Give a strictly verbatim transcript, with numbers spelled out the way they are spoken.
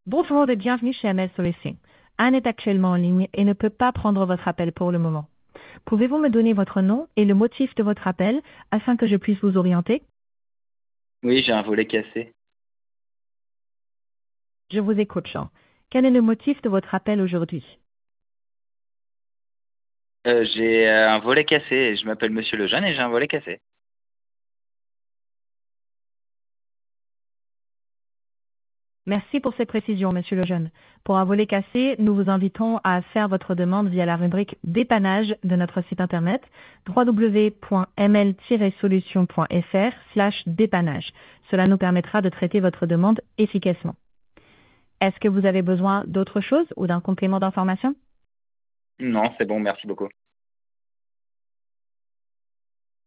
Bonjour et bienvenue chez M L Solutions. Anne est actuellement en ligne et ne peut pas prendre votre appel pour le moment. Pouvez-vous me donner votre nom et le motif de votre appel afin que je puisse vous orienter? Oui, j'ai un volet cassé. Je vous écoute, Jean. Quel est le motif de votre appel aujourd'hui? Euh, j'ai euh, un volet cassé. Je m'appelle Monsieur Lejeune et j'ai un volet cassé. Merci pour ces précisions, Monsieur Lejeune. Pour un volet cassé, nous vous invitons à faire votre demande via la rubrique dépannage de notre site internet w w w point m l tiret solutions point f r slash dépannage. Cela nous permettra de traiter votre demande efficacement. Est-ce que vous avez besoin d'autre chose ou d'un complément d'information? Non, c'est bon, merci beaucoup.